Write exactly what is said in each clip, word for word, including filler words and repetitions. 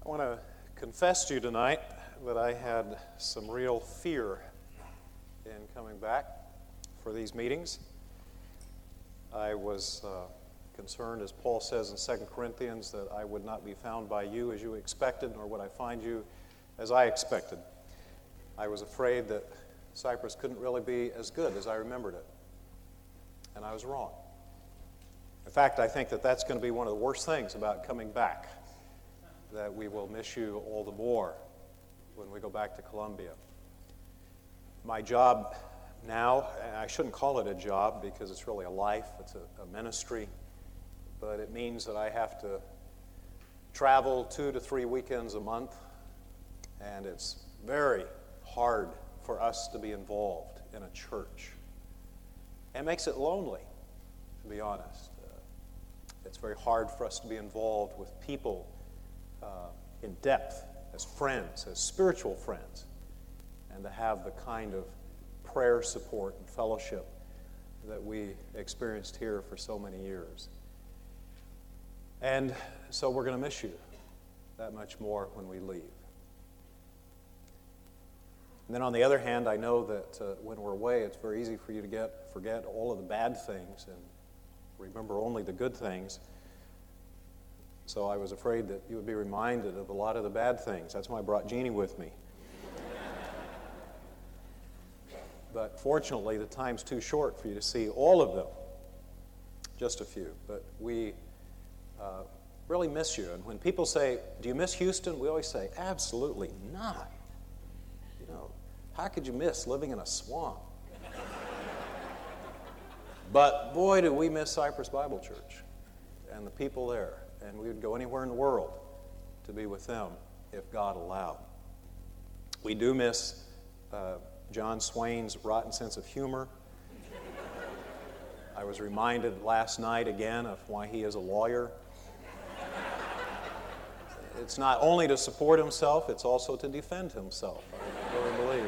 I want to confess to you tonight that I had some real fear in coming back for these meetings. I was uh, concerned, as Paul says in Second Corinthians, that I would not be found by you as you expected, nor would I find you as I expected. I was afraid that Cyprus couldn't really be as good as I remembered it, and I was wrong. In fact, I think that that's going to be one of the worst things about coming back, that we will miss you all the more when we go back to Columbia. My job now, and I shouldn't call it a job because it's really a life, it's a, a ministry, but it means that I have to travel two to three weekends a month, and it's very hard for us to be involved in a church. It makes it lonely, to be honest. Uh, it's very hard for us to be involved with people uh, in depth, as friends, as spiritual friends, and to have the kind of prayer support and fellowship that we experienced here for so many years. And so we're going to miss you that much more when we leave. And then on the other hand, I know that uh, when we're away, it's very easy for you to get forget all of the bad things and remember only the good things. So I was afraid that you would be reminded of a lot of the bad things. That's why I brought Jeannie with me. But fortunately, the time's too short for you to see all of them. Just a few. But we uh, really miss you. And when people say, do you miss Houston? We always say, absolutely not. You know, how could you miss living in a swamp? But boy, do we miss Cypress Bible Church and the people there. And we would go anywhere in the world to be with them if God allowed. We do miss uh, John Swain's rotten sense of humor. I was reminded last night again of why he is a lawyer. It's not only to support himself, it's also to defend himself, I really believe.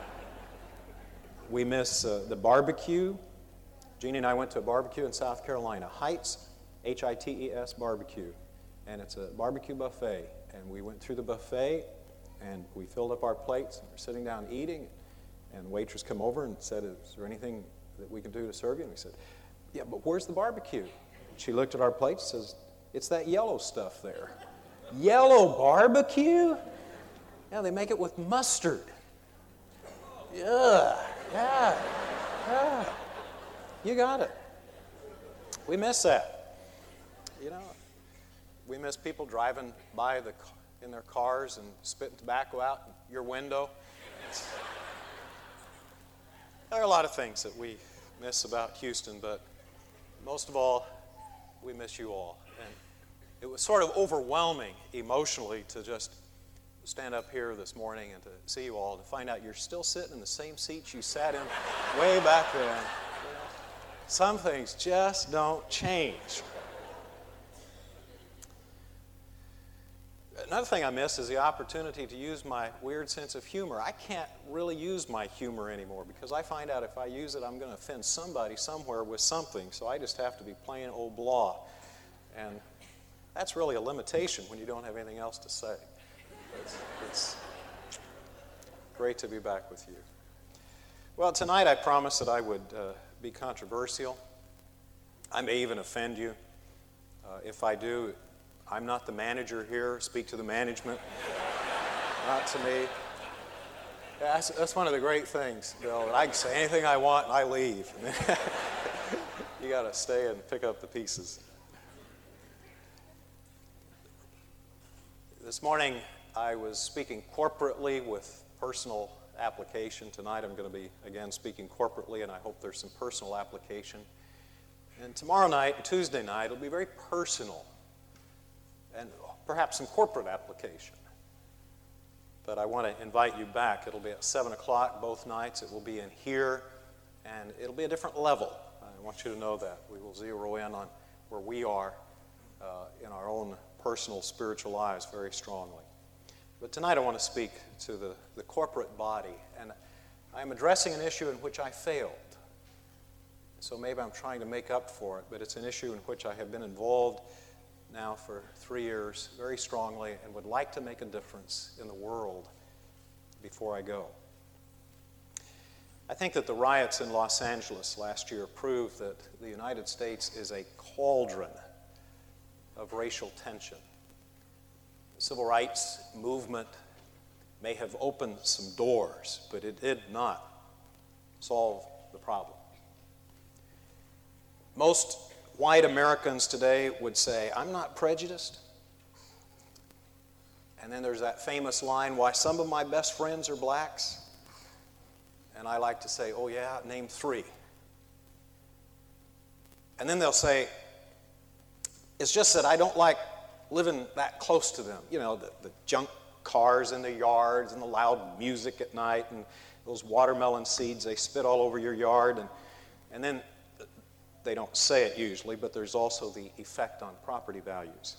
We miss uh, the barbecue. Jeannie and I went to a barbecue in South Carolina, Heights, H I T E S barbecue. And it's a barbecue buffet. And we went through the buffet, and we filled up our plates, and we're sitting down eating. And the waitress come over and said, is there anything that we can do to serve you? And we said, yeah, but where's the barbecue? She looked at our plates and says, it's that yellow stuff there. Yellow barbecue? Yeah, they make it with mustard. Yeah, yeah, yeah. You got it. We miss that. You know, we miss people driving by the in their cars and spitting tobacco out your window. It's, there are a lot of things that we miss about Houston, but most of all, we miss you all. And it was sort of overwhelming emotionally to just stand up here this morning and to see you all, to find out you're still sitting in the same seats you sat in way back then. You know, some things just don't change. Another thing I miss is the opportunity to use my weird sense of humor. I can't really use my humor anymore because I find out if I use it, I'm going to offend somebody somewhere with something. So I just have to be plain old blah. And that's really a limitation when you don't have anything else to say. It's, it's great to be back with you. Well, tonight I promised that I would uh, be controversial. I may even offend you. Uh, if I do, I'm not the manager here. Speak to the management, not to me. Yeah, that's, that's one of the great things, Bill. I can say anything I want and I leave. You got to stay and pick up the pieces. This morning, I was speaking corporately with personal application. Tonight, I'm going to be, again, speaking corporately, and I hope there's some personal application. And tomorrow night, Tuesday night, it'll be very personal, and perhaps some corporate application. But I want to invite you back. It'll be at seven o'clock both nights. It will be in here, and it'll be a different level. I want you to know that. We will zero in on where we are uh, in our own personal spiritual lives very strongly. But tonight I want to speak to the, the corporate body, and I'm addressing an issue in which I failed. So maybe I'm trying to make up for it, but it's an issue in which I have been involved now for three years very strongly and would like to make a difference in the world before I go. I think that the riots in Los Angeles last year proved that the United States is a cauldron of racial tension. The civil rights movement may have opened some doors, but it did not solve the problem. Most white Americans today would say, "I'm not prejudiced." And then there's that famous line, "Why, some of my best friends are blacks." And I like to say, "Oh yeah, name three." And then they'll say, "It's just that I don't like living that close to them." You know, the, the junk cars in their yards and the loud music at night and those watermelon seeds they spit all over your yard. And, and then they don't say it usually, but there's also the effect on property values.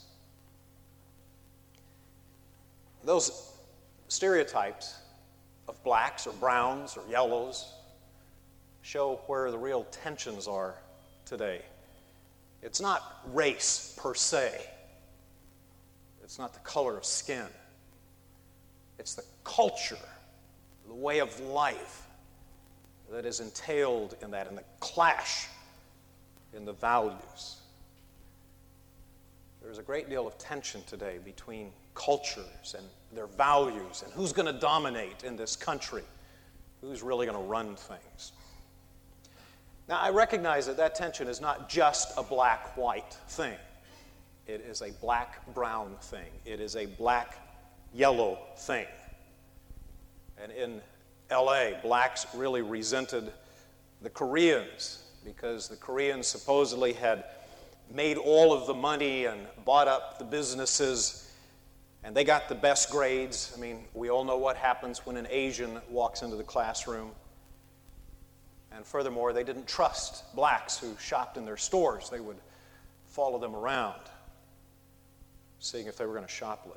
Those stereotypes of blacks or browns or yellows show where the real tensions are today. It's not race per se. It's not the color of skin. It's the culture, the way of life that is entailed in that, and the clash in the values. There's a great deal of tension today between cultures and their values and who's going to dominate in this country, who's really going to run things. Now, I recognize that that tension is not just a black-white thing. It is a black-brown thing. It is a black-yellow thing. And in L A, blacks really resented the Koreans because the Koreans supposedly had made all of the money and bought up the businesses, and they got the best grades. I mean, we all know what happens when an Asian walks into the classroom. And furthermore, they didn't trust blacks who shopped in their stores. They would follow them around, seeing if they were going to shoplift.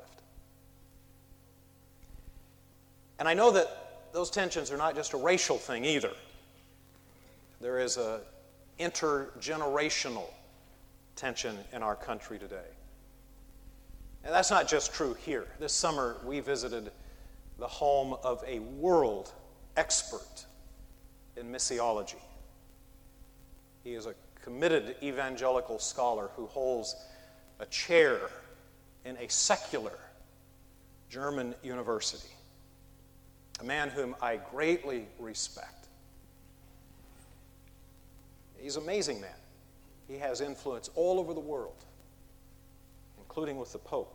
And I know that those tensions are not just a racial thing either. There is an intergenerational tension in our country today. And that's not just true here. This summer, we visited the home of a world expert in missiology. He is a committed evangelical scholar who holds a chair in a secular German university, a man whom I greatly respect. He's an amazing man. He has influence all over the world, including with the Pope.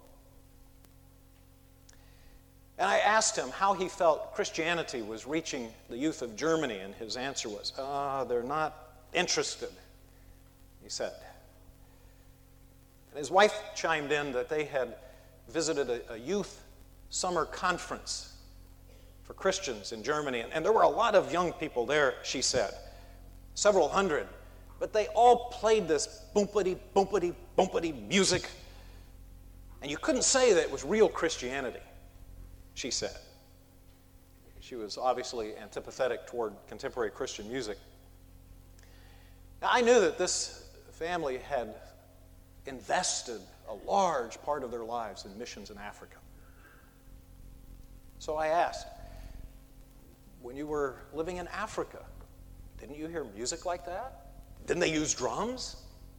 And I asked him how he felt Christianity was reaching the youth of Germany, and his answer was, ah, they're not interested, he said. And his wife chimed in that they had visited a, a youth summer conference for Christians in Germany, and, and there were a lot of young people there, she said, several hundred, but they all played this boompity, boompity, boompity music, and you couldn't say that it was real Christianity, she said. She was obviously antipathetic toward contemporary Christian music. Now, I knew that this family had invested a large part of their lives in missions in Africa. So I asked, when you were living in Africa, didn't you hear music like that? Didn't they use drums?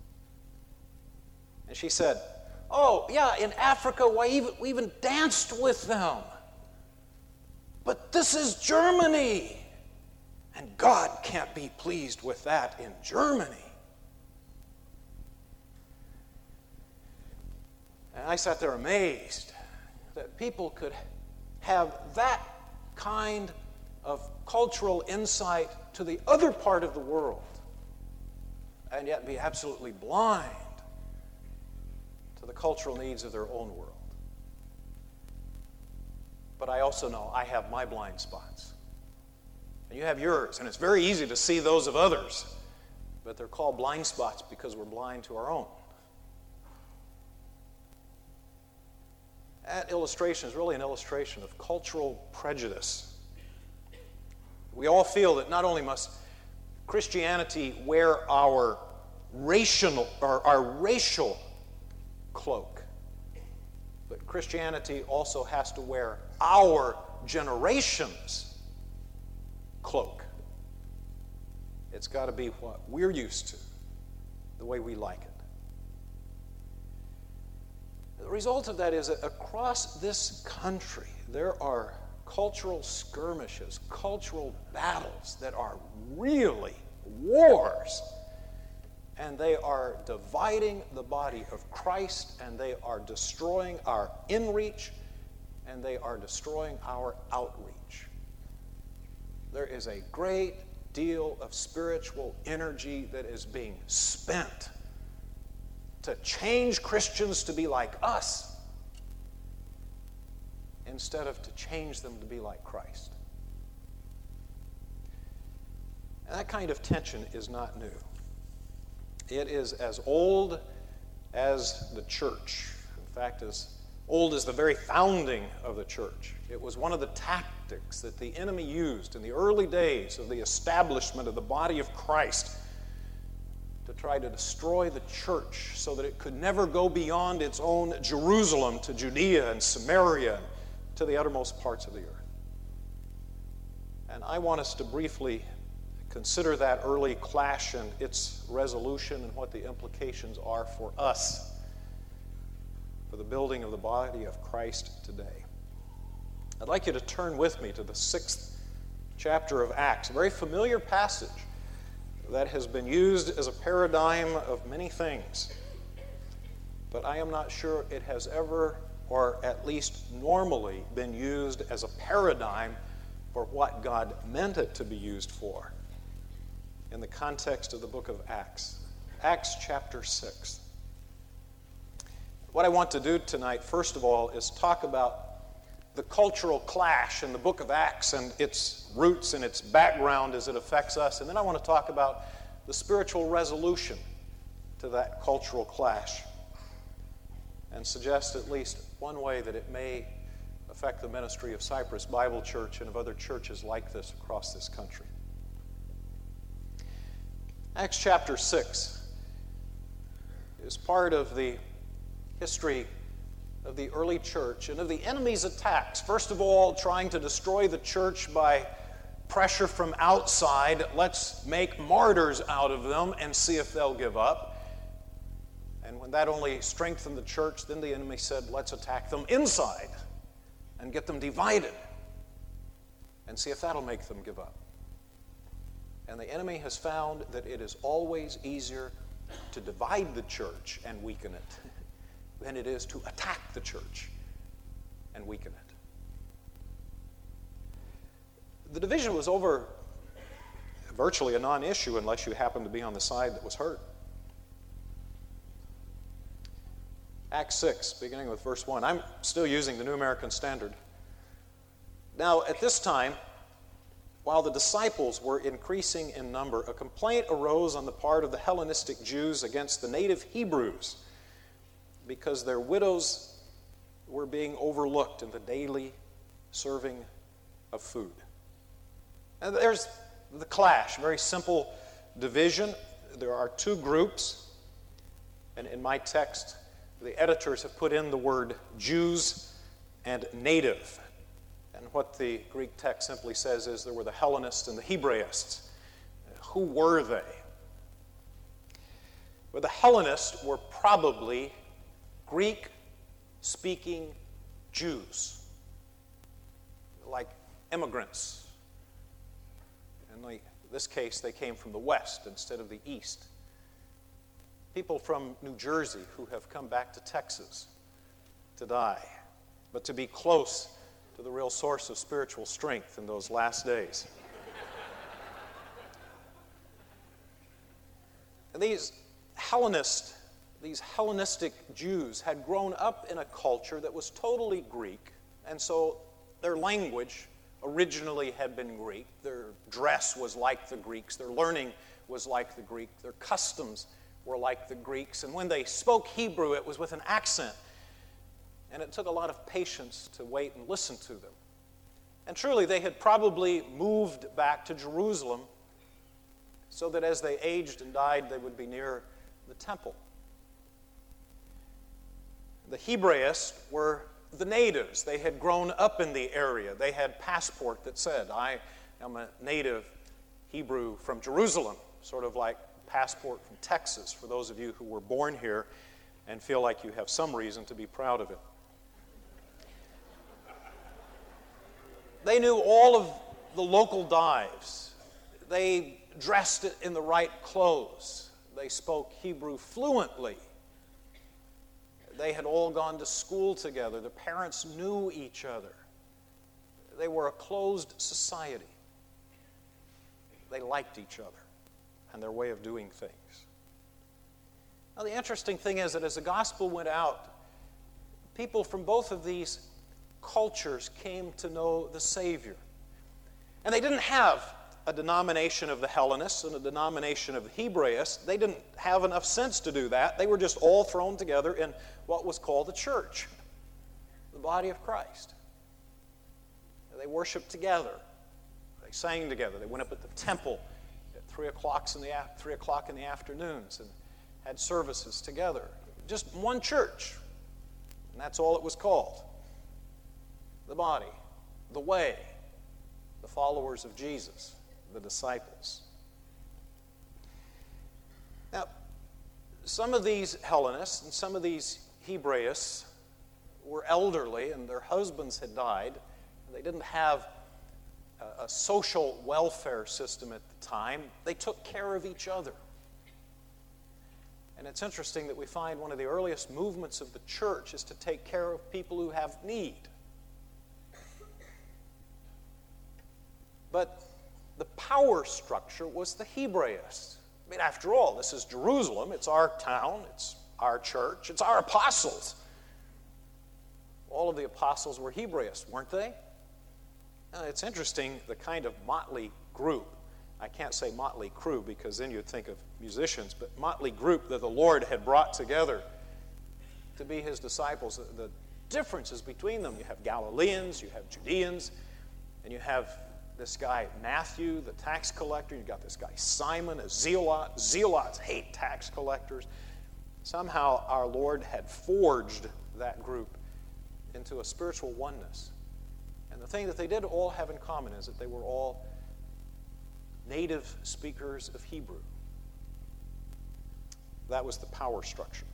And she said, oh, yeah, in Africa, why even, we even danced with them. But this is Germany, and God can't be pleased with that in Germany. And I sat there amazed that people could have that kind of cultural insight to the other part of the world and yet be absolutely blind to the cultural needs of their own world. But I also know I have my blind spots. And you have yours, and it's very easy to see those of others, but they're called blind spots because we're blind to our own. That illustration is really an illustration of cultural prejudice. We all feel that not only must Christianity wear our racial, our, our racial cloak. But Christianity also has to wear our generation's cloak. It's got to be what we're used to, the way we like it. The result of that is that across this country, there are cultural skirmishes, cultural battles that are really wars. And they are dividing the body of Christ, and they are destroying our inreach, and they are destroying our outreach. There is a great deal of spiritual energy that is being spent to change Christians to be like us instead of to change them to be like Christ. And that kind of tension is not new. It is as old as the church. In fact, as old as the very founding of the church. It was one of the tactics that the enemy used in the early days of the establishment of the body of Christ to try to destroy the church so that it could never go beyond its own Jerusalem to Judea and Samaria to the uttermost parts of the earth. And I want us to briefly consider that early clash and its resolution and what the implications are for us, for the building of the body of Christ today. I'd like you to turn with me to the sixth chapter of Acts, a very familiar passage that has been used as a paradigm of many things. But I am not sure it has ever, or at least normally, been used as a paradigm for what God meant it to be used for in the context of the book of Acts. Acts chapter six. What I want to do tonight, first of all, is talk about the cultural clash in the book of Acts and its roots and its background as it affects us. And then I want to talk about the spiritual resolution to that cultural clash and suggest at least one way that it may affect the ministry of Cypress Bible Church and of other churches like this across this country. Acts chapter six is part of the history of the early church and of the enemy's attacks. First of all, trying to destroy the church by pressure from outside. Let's make martyrs out of them and see if they'll give up. And when that only strengthened the church, then the enemy said, let's attack them inside and get them divided and see if that'll make them give up. And the enemy has found that it is always easier to divide the church and weaken it than it is to attack the church and weaken it. The division was over virtually a non-issue unless you happened to be on the side that was hurt. Acts six, beginning with verse one. I'm still using the New American Standard. Now, at this time, while the disciples were increasing in number, a complaint arose on the part of the Hellenistic Jews against the native Hebrews because their widows were being overlooked in the daily serving of food. And there's the clash, very simple division. There are two groups, and in my text, the editors have put in the word Jews and native. And what the Greek text simply says is there were the Hellenists and the Hebraists. Who were they? Well, the Hellenists were probably Greek-speaking Jews, like immigrants. In this case, they came from the west instead of the east. People from New Jersey who have come back to Texas to die, but to be close to the real source of spiritual strength in those last days. And these Hellenist, these Hellenistic Jews had grown up in a culture that was totally Greek, and so their language originally had been Greek. Their dress was like the Greeks. Their learning was like the Greek. Their customs were like the Greeks. And when they spoke Hebrew, it was with an accent. And it took a lot of patience to wait and listen to them. And truly, they had probably moved back to Jerusalem so that as they aged and died, they would be near the temple. The Hebraists were the natives. They had grown up in the area. They had passport that said, I am a native Hebrew from Jerusalem, sort of like passport from Texas for those of you who were born here and feel like you have some reason to be proud of it. They knew all of the local dives. They dressed it in the right clothes. They spoke Hebrew fluently. They had all gone to school together. Their parents knew each other. They were a closed society. They liked each other and their way of doing things. Now, the interesting thing is that as the gospel went out, people from both of these cultures came to know the Savior. And they didn't have a denomination of the Hellenists and a denomination of the Hebraists. They didn't have enough sense to do that. They were just all thrown together in what was called the church, the body of Christ. They worshiped together. They sang together. They went up at the temple at three o'clock in the three o'clock in the afternoons and had services together. Just one church, and that's all it was called. The body, the way, the followers of Jesus, the disciples. Now, some of these Hellenists and some of these Hebraists were elderly and their husbands had died. They didn't have a, a social welfare system at the time. They took care of each other. And it's interesting that we find one of the earliest movements of the church is to take care of people who have need. But the power structure was the Hebraists. I mean, after all, this is Jerusalem. It's our town. It's our church. It's our apostles. All of the apostles were Hebraists, weren't they? Now, it's interesting, the kind of motley group. I can't say motley crew because then you'd think of musicians, but motley group that the Lord had brought together to be his disciples. The, the differences between them, you have Galileans, you have Judeans, and you have this guy Matthew, the tax collector. You've got this guy Simon, a zealot. Zealots hate tax collectors. Somehow our Lord had forged that group into a spiritual oneness. And the thing that they did all have in common is that they were all native speakers of Hebrew. That was the power structure.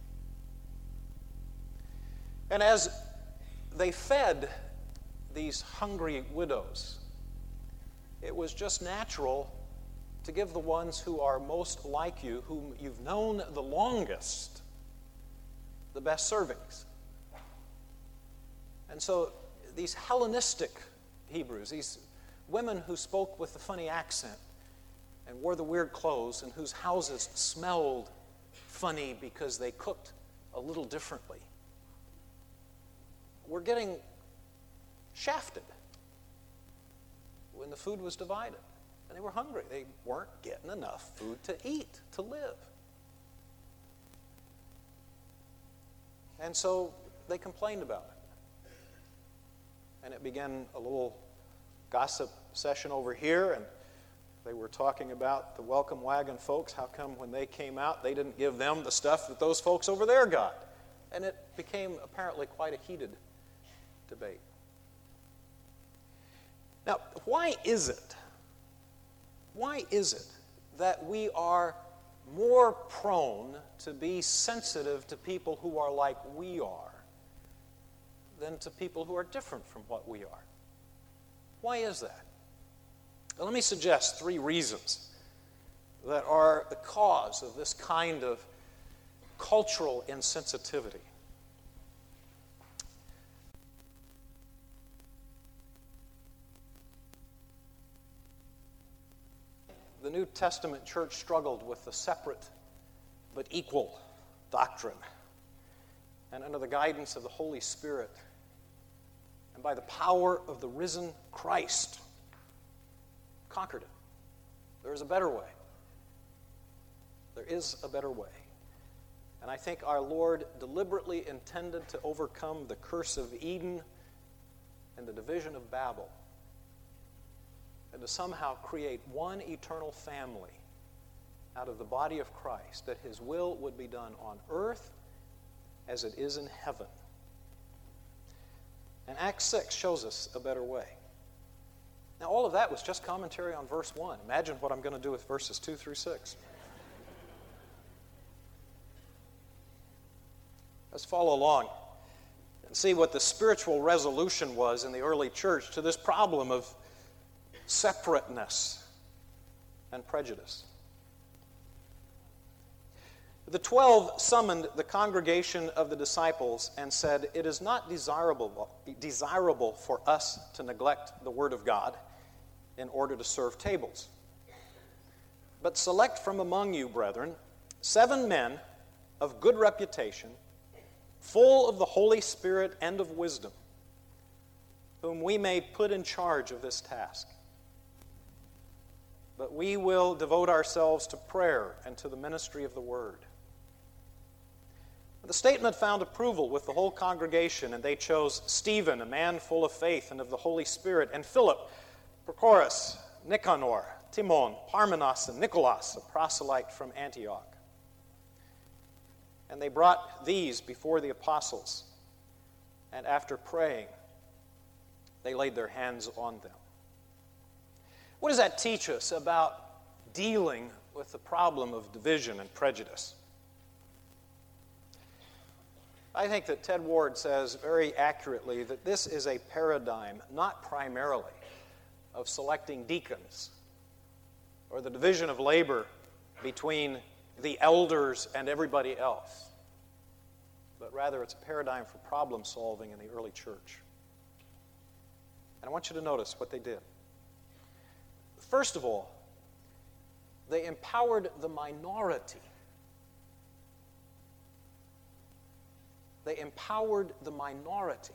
And as they fed these hungry widows, it was just natural to give the ones who are most like you, whom you've known the longest, the best servings. And so these Hellenistic Hebrews, these women who spoke with the funny accent and wore the weird clothes and whose houses smelled funny because they cooked a little differently, were getting shafted when the food was divided. And they were hungry. They weren't getting enough food to eat, to live. And so they complained about it. And it began a little gossip session over here, and they were talking about the welcome wagon folks. How come when they came out, they didn't give them the stuff that those folks over there got? And it became apparently quite a heated debate. Now, why is it, why is it that we are more prone to be sensitive to people who are like we are than to people who are different from what we are? Why is that? Well, let me suggest three reasons that are the cause of this kind of cultural insensitivity. The New Testament church struggled with the separate but equal doctrine. And under the guidance of the Holy Spirit and by the power of the risen Christ, conquered it. There is a better way. There is a better way. And I think our Lord deliberately intended to overcome the curse of Eden and the division of Babel, and to somehow create one eternal family out of the body of Christ, that his will would be done on earth as it is in heaven. And Acts six shows us a better way. Now, all of that was just commentary on verse one. Imagine what I'm going to do with verses two through six. Let's follow along and see what the spiritual resolution was in the early church to this problem of separateness and prejudice. The twelve summoned the congregation of the disciples and said, "It is not desirable, desirable for us to neglect the word of God in order to serve tables. But select from among you, brethren, seven men of good reputation, full of the Holy Spirit and of wisdom, whom we may put in charge of this task. But we will devote ourselves to prayer and to the ministry of the word." The statement found approval with the whole congregation, and they chose Stephen, a man full of faith and of the Holy Spirit, and Philip, Prochorus, Nicanor, Timon, Parmenas, and Nicholas, a proselyte from Antioch. And they brought these before the apostles, and after praying, they laid their hands on them. What does that teach us about dealing with the problem of division and prejudice? I think that Ted Ward says very accurately that this is a paradigm not primarily of selecting deacons or the division of labor between the elders and everybody else, but rather it's a paradigm for problem solving in the early church. And I want you to notice what they did. First of all, they empowered the minority. They empowered the minority.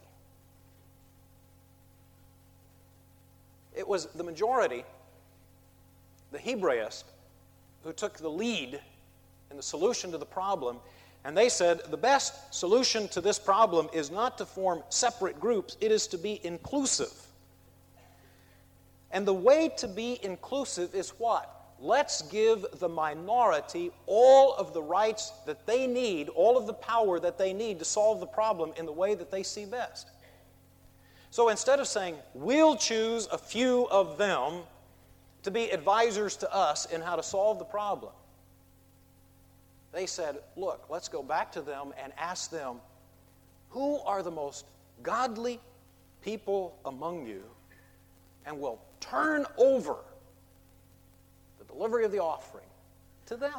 It was the majority, the Hebraist, who took the lead in the solution to the problem, and they said the best solution to this problem is not to form separate groups, it is to be inclusive. And the way to be inclusive is what? Let's give the minority all of the rights that they need, all of the power that they need to solve the problem in the way that they see best. So instead of saying, we'll choose a few of them to be advisors to us in how to solve the problem, they said, look, let's go back to them and ask them, who are the most godly people among you, and we'll turn over the delivery of the offering to them.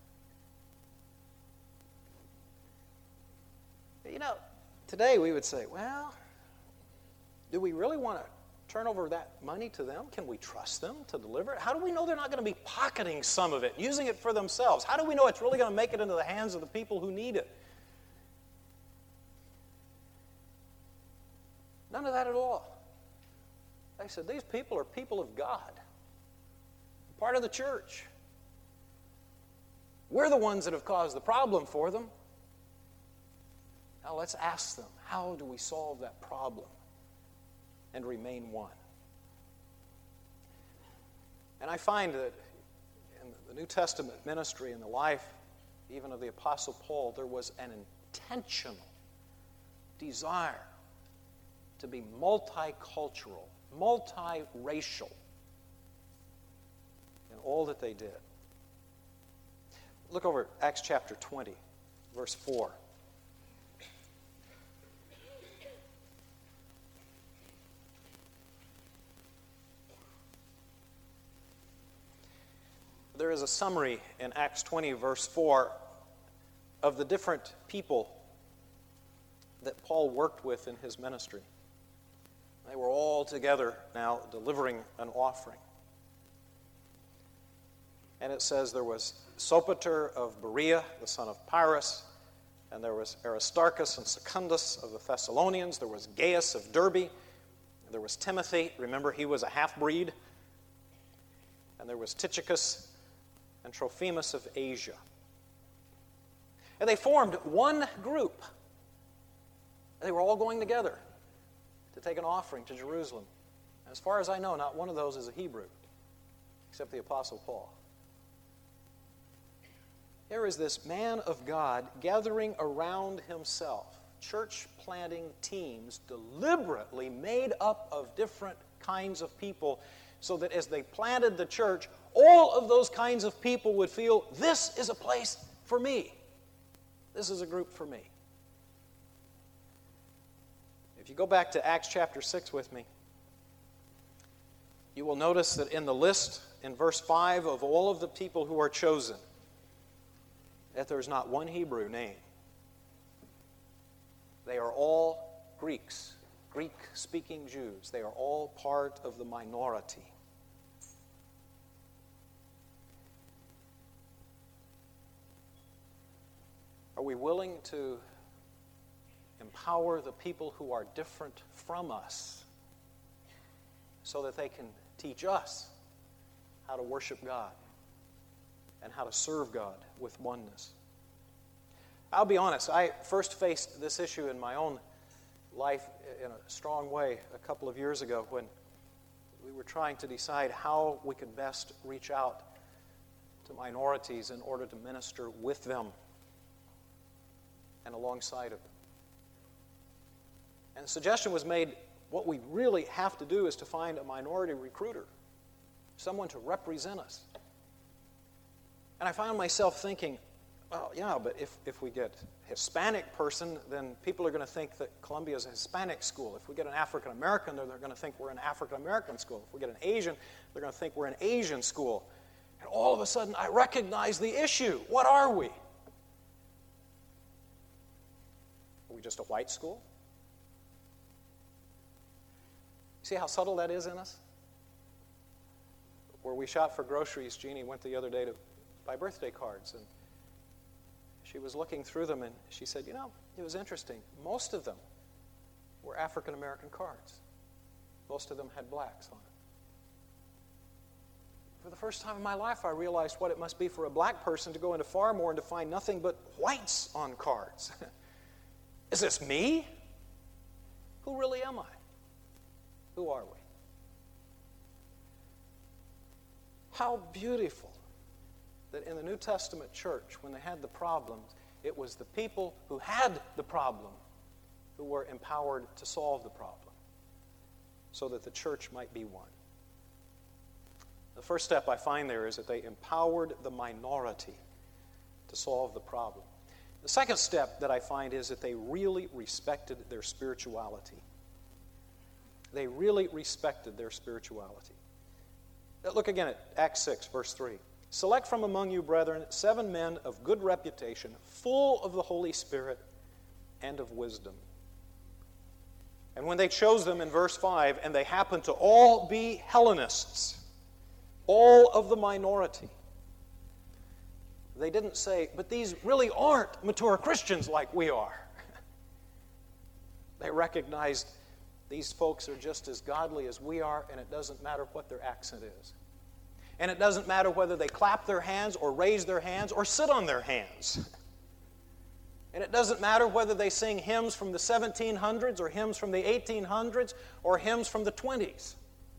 You know, today we would say, well, do we really want to turn over that money to them? Can we trust them to deliver it? How do we know they're not going to be pocketing some of it, using it for themselves? How do we know it's really going to make it into the hands of the people who need it? None of that at all. They said, these people are people of God, part of the church. We're the ones that have caused the problem for them. Now let's ask them, how do we solve that problem and remain one? And I find that in the New Testament ministry and the life even of the Apostle Paul, there was an intentional desire to be multicultural, multiracial in all that they did. Look over at Acts chapter twenty, verse four. There is a summary in Acts twenty, verse four, of the different people that Paul worked with in his ministry. They were all together now delivering an offering. And it says there was Sopater of Berea, the son of Pyrrhus, and there was Aristarchus and Secundus of the Thessalonians, there was Gaius of Derbe, there was Timothy, remember he was a half-breed, and there was Tychicus and Trophimus of Asia. And they formed one group. They were all going together to take an offering to Jerusalem. And as far as I know, not one of those is a Hebrew, except the Apostle Paul. Here is this man of God gathering around himself church planting teams deliberately made up of different kinds of people so that as they planted the church, all of those kinds of people would feel, this is a place for me. This is a group for me. If you go back to Acts chapter six with me, you will notice that in the list in verse five of all of the people who are chosen, that there's not one Hebrew name. They are all Greeks, Greek-speaking Jews. They are all part of the minority. Are we willing to empower the people who are different from us so that they can teach us how to worship God and how to serve God with oneness? I'll be honest, I first faced this issue in my own life in a strong way a couple of years ago when we were trying to decide how we could best reach out to minorities in order to minister with them and alongside of them. And the suggestion was made, what we really have to do is to find a minority recruiter, someone to represent us. And I found myself thinking, well, yeah, but if, if we get a Hispanic person, then people are going to think that Columbia is a Hispanic school. If we get an African American, they're going to think we're an African American school. If we get an Asian, they're going to think we're an Asian school. And all of a sudden, I recognize the issue. What are we? Are we just a white school? See how subtle that is in us? Where we shop for groceries, Jeannie went the other day to buy birthday cards, and she was looking through them, and she said, you know, it was interesting. Most of them were African American cards. Most of them had blacks on it. For the first time in my life, I realized what it must be for a black person to go into Farmore and to find nothing but whites on cards. Is this me? Who really am I? Who are we? How beautiful that in the New Testament church, when they had the problems, it was the people who had the problem who were empowered to solve the problem so that the church might be one. The first step I find there is that they empowered the minority to solve the problem. The second step that I find is that they really respected their spirituality. They really respected their spirituality. Look again at Acts six, verse three. Select from among you, brethren, seven men of good reputation, full of the Holy Spirit and of wisdom. And when they chose them in verse five, and they happened to all be Hellenists, all of the minority, they didn't say, but these really aren't mature Christians like we are. They recognized these folks are just as godly as we are, and it doesn't matter what their accent is. And it doesn't matter whether they clap their hands or raise their hands or sit on their hands. And it doesn't matter whether they sing hymns from the seventeen hundreds or hymns from the eighteen hundreds or hymns from the twenties.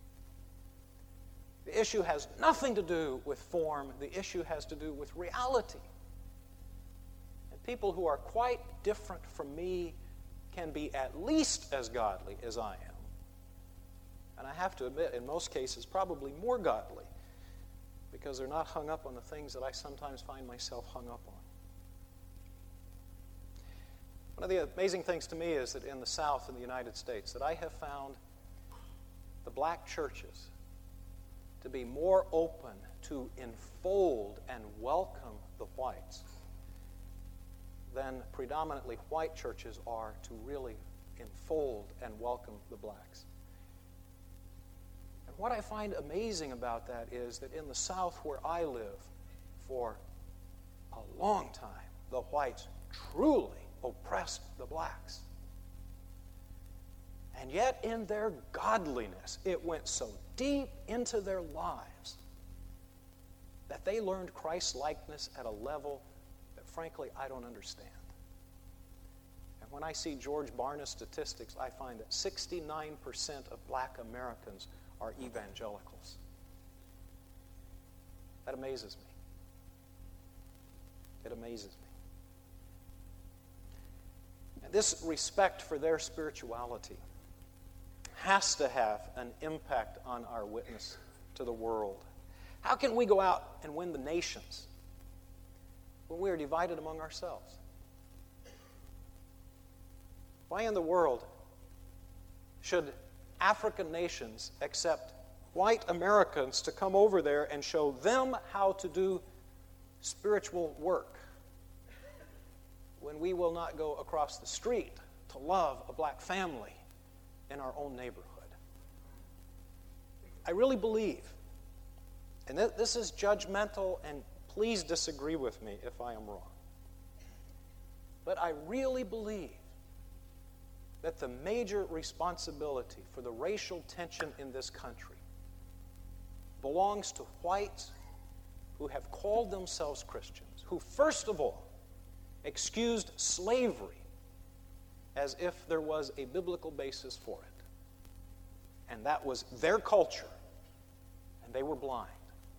The issue has nothing to do with form. The issue has to do with reality. And people who are quite different from me can be at least as godly as I am. And I have to admit, in most cases, probably more godly, because they're not hung up on the things that I sometimes find myself hung up on. One of the amazing things to me is that in the South in the United States, that I have found the black churches to be more open to enfold and welcome the whites than predominantly white churches are to really enfold and welcome the blacks. And what I find amazing about that is that in the South where I live, for a long time, the whites truly oppressed the blacks. And yet in their godliness, it went so deep into their lives that they learned Christ-likeness at a level that, frankly, I don't understand. And when I see George Barna's statistics, I find that sixty-nine percent of black Americans are evangelicals. That amazes me. It amazes me. And this respect for their spirituality has to have an impact on our witness to the world. How can we go out and win the nations when we are divided among ourselves? Why in the world should African nations accept white Americans to come over there and show them how to do spiritual work when we will not go across the street to love a black family in our own neighborhood? I really believe, and th- this is judgmental, and please disagree with me if I am wrong, but I really believe that the major responsibility for the racial tension in this country belongs to whites who have called themselves Christians, who first of all excused slavery as if there was a biblical basis for it. And that was their culture, and they were blind.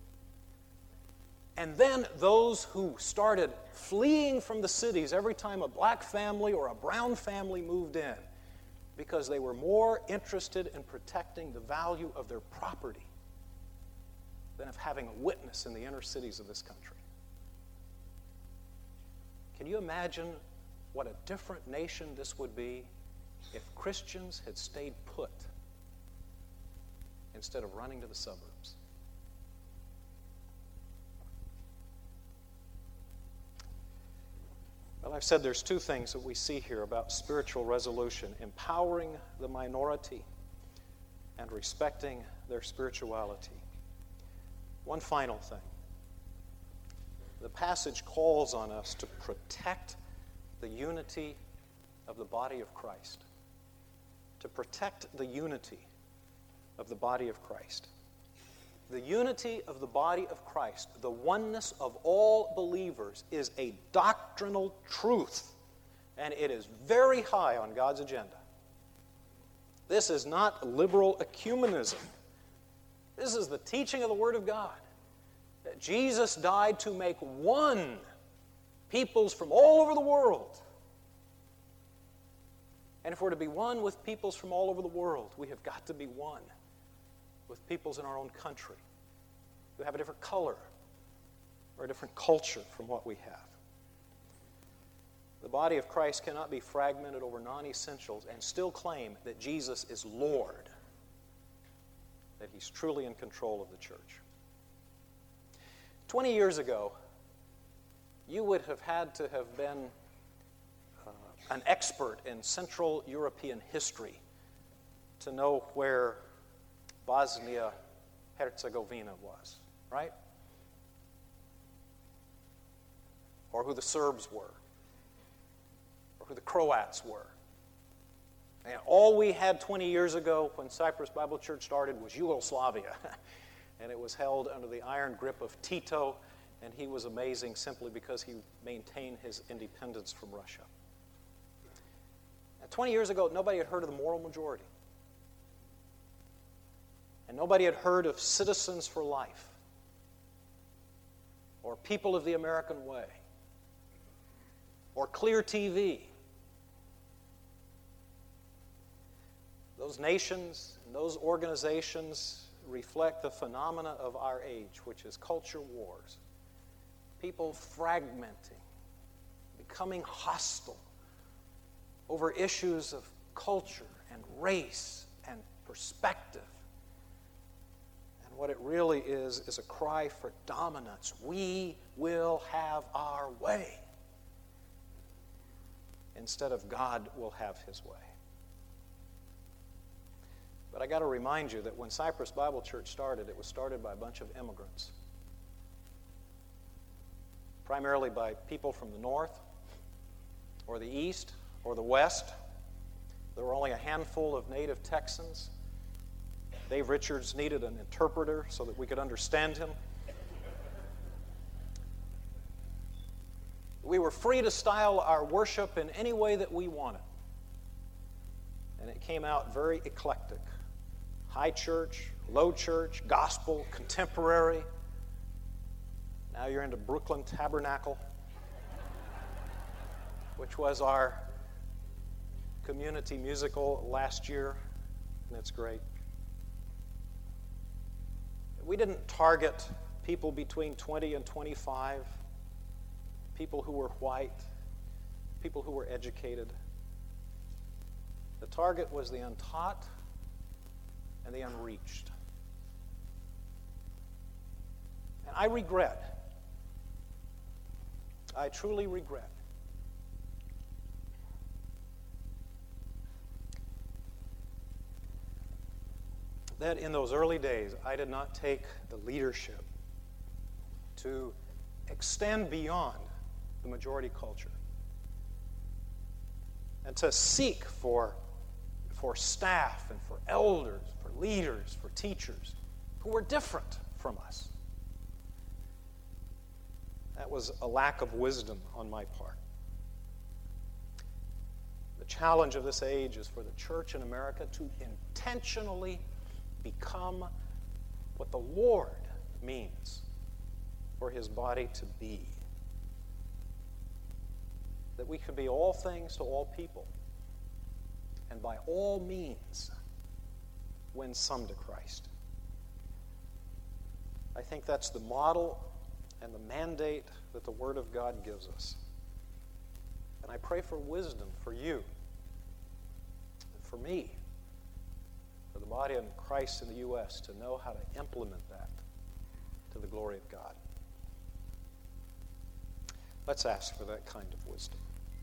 And then those who started fleeing from the cities every time a black family or a brown family moved in because they were more interested in protecting the value of their property than of having a witness in the inner cities of this country. Can you imagine what a different nation this would be if Christians had stayed put instead of running to the suburbs? Well, I've said there's two things that we see here about spiritual resolution: empowering the minority and respecting their spirituality. One final thing. The passage calls on us to protect the unity of the body of Christ. To protect the unity of the body of Christ. The unity of the body of Christ, the oneness of all believers, is a doctrinal truth, and it is very high on God's agenda. This is not liberal ecumenism. This is the teaching of the Word of God, that Jesus died to make one peoples from all over the world. And if we're to be one with peoples from all over the world, we have got to be one with peoples in our own country who have a different color or a different culture from what we have. The body of Christ cannot be fragmented over non-essentials and still claim that Jesus is Lord, that He's truly in control of the church. Twenty years ago, you would have had to have been uh, an expert in Central European history to know where Bosnia-Herzegovina was, right? Or who the Serbs were, or who the Croats were. And all we had twenty years ago when Cypress Bible Church started was Yugoslavia. And it was held under the iron grip of Tito, and he was amazing simply because he maintained his independence from Russia. Now, twenty years ago, nobody had heard of the moral majority. And nobody had heard of Citizens for Life or People of the American Way or Clear T V. Those nations and those organizations reflect the phenomena of our age, which is culture wars. People fragmenting, becoming hostile over issues of culture and race and perspective. And what it really is, is a cry for dominance. We will have our way, instead of God will have His way. But I got to remind you that when Cypress Bible Church started, it was started by a bunch of immigrants. Primarily by people from the north, or the east, or the west. There were only a handful of native Texans. Dave Richards needed an interpreter so that we could understand him. We were free to style our worship in any way that we wanted. And it came out very eclectic. High church, low church, gospel, contemporary. Now you're into Brooklyn Tabernacle, which was our community musical last year, and it's great. We didn't target people between twenty and twenty-five, people who were white, people who were educated. The target was the untaught and the unreached. And I regret, I truly regret, that in those early days I did not take the leadership to extend beyond the majority culture and to seek for, for staff and for elders, for leaders, for teachers who were different from us. That was a lack of wisdom on my part. The challenge of this age is for the church in America to intentionally become what the Lord means for his body to be. That we could be all things to all people, and by all means win some to Christ. I think that's the model and the mandate that the Word of God gives us. And I pray for wisdom for you, for me, for the body of Christ in the U S to know how to implement that to the glory of God. Let's ask for that kind of wisdom.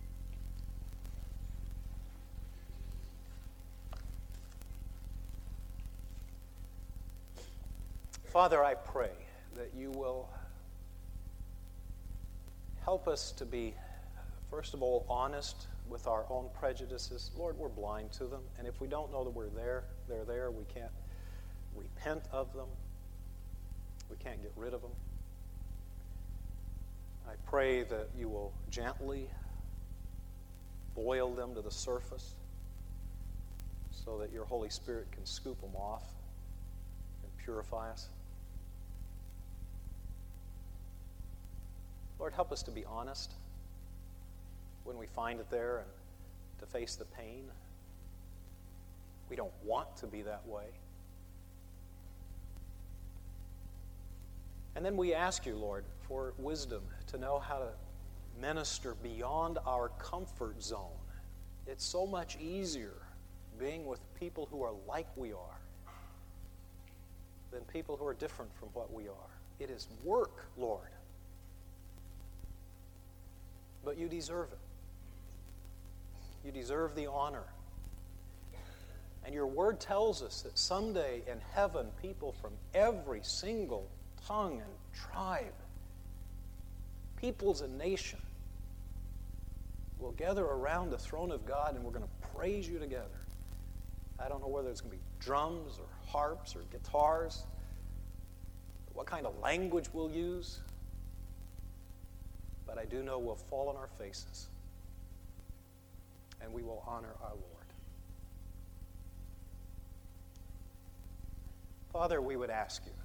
Father, I pray that you will help us to be, first of all, honest with our own prejudices. Lord, we're blind to them, and if we don't know that we're there, they're there, we can't repent of them. We can't get rid of them. I pray that you will gently boil them to the surface so that your Holy Spirit can scoop them off and purify us. Lord, help us to be honest when we find it there and to face the pain. We don't want to be that way. And then we ask you, Lord, for wisdom to know how to minister beyond our comfort zone. It's so much easier being with people who are like we are than people who are different from what we are. It is work, Lord. But you deserve it. You deserve the honor. And your word tells us that someday in heaven, people from every single tongue and tribe, peoples and nation, will gather around the throne of God and we're going to praise you together. I don't know whether it's going to be drums or harps or guitars, what kind of language we'll use, but I do know we'll fall on our faces and we will honor our Lord. Father, we would ask you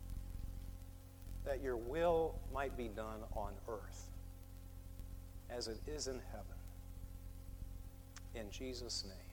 that your will might be done on earth as it is in heaven. In Jesus' name.